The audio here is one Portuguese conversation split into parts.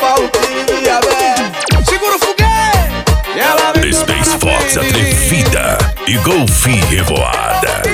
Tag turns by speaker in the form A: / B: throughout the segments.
A: falo que é bem. Segura o foguete. Ela vem
B: Space Fox atrevida e Golfinho revoada.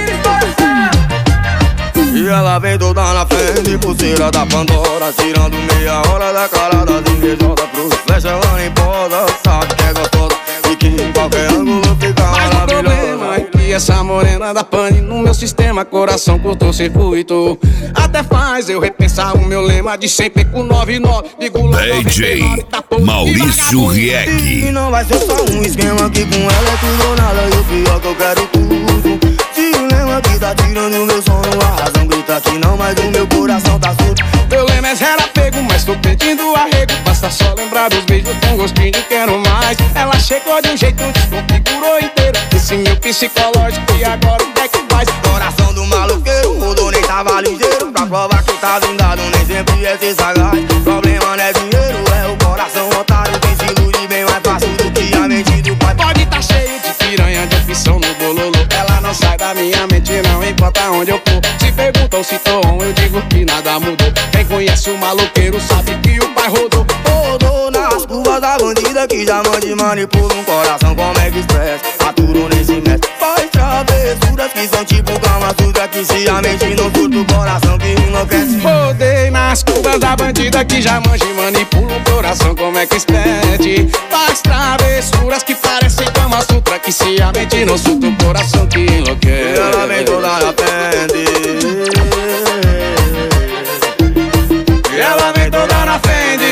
A: E ela vem toda na frente, pulseira da Pandora, tirando meia hora da cara das invejosas. Pros flecha ela nem posa, sabe que é gostosa e que em qualquer ângulo fica
C: mas
A: maravilhosa.
C: o problema é que essa morena da pane no meu sistema, coração cortou circuito. Até faz eu repensar o meu lema de sempre com 99.
B: DJ Maurício Rieck.
A: E não vai ser só um esquema que com ela é tudo ou nada. E o pior que eu quero tudo. Dilema que tá tirando meu sono, a razão grita que não, mas o meu coração tá surdo.
C: Meu lema é zero apego, mas tô pedindo arrego. Basta só lembrar dos beijos com gostinho de quero mais. Ela chegou de um jeito, desconfigurou inteiro esse meu psicológico e agora o que é que faz?
A: Coração do maloqueiro, rodou nem tava ligeiro. Pra provar que tá vingado, nem sempre é ser sagaz. Problema não é dinheiro, é o coração otário. Quem se ilude bem mais fácil do que a mente do pai.
C: Pode tá cheio de piranha, de opção no bololô. Ela não sai da minha mente, não importa onde eu for. Se perguntam se tô on, eu digo que nada mudou. Quem conhece o maloqueiro sabe que o pai rodou.
A: Rodou nas curvas da bandida que já mande manipula um coração como é que express. Aturou nesse mestre, faz travessuras que são tipo Kama Sutra, que se a mente não surta o coração que enlouquece.
C: Rodei nas curvas da bandida que já manja e manipula o coração como é que expede. Faz travessuras que parecem Kama Sutra, que se a mente não surta o coração que enlouquece.
A: E ela vem toda na frente.
C: E ela vem toda na frente.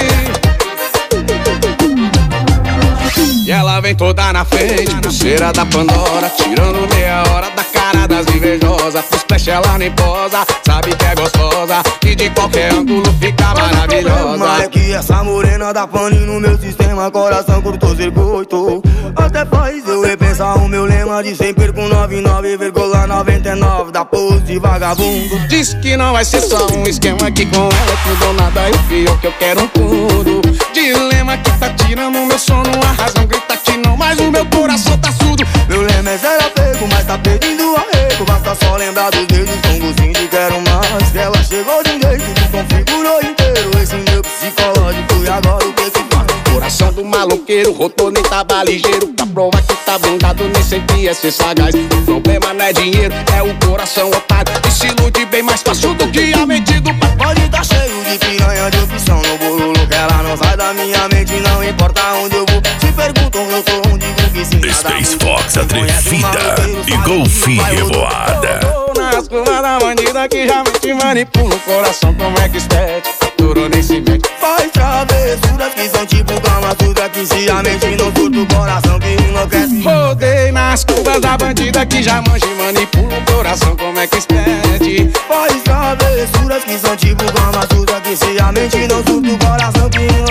C: E ela vem toda na frente, pulseira da Pandora, tirando meia hora da cara das invejosas. Pros flash ela nem posa, sabe que é gostosa e de qualquer ângulo fica maravilhosa.
A: Mas é que essa morena da pane no meu sistema, coração cortou circuito. Até faz eu repensar o meu lema de sempre com 99,99 da pose de vagabundo.
C: Diz que não vai ser só um esquema que com ela é tudo ou nada. E o pior que eu quero tudo. Dilema que tá tirando o meu sono, a razão grita que não, mas o meu coração tá surdo.
A: Meu lema é zero apego, mas tá pedindo arrego. Basta só lembrar dos dedos com gostinho de quero mais. Que ela chegou de um jeito, desconfigurou inteiro esse meu psicológico e agora o que que faz?
C: Coração do maloqueiro, rodou nem tava ligeiro. Pra provar que tá blindado, nem sempre é ser sagaz. O problema não é dinheiro, é o coração otário, que se ilude bem mais fácil do que a mente do pai.
A: Pode tá cheio de piranha, de opção no bololo, que ela não sai da minha mente, não importa onde eu vou. Se perguntam eu sou onde digo que sim.
B: Space Fox atrevida e Golfinho revoada.
C: Nas curvas da bandida que já te manipula o coração como é que expede. Durou nem se mete.
A: Faz travessuras que são tipo Kama Sutra, que se a mente não surta o coração que enlouquece.
C: Rodei nas curvas da bandida que já manja e manipula o coração como é que expede.
A: Faz travessuras que são tipo Kama Sutra, que se a mente não surta o coração que enlouquece.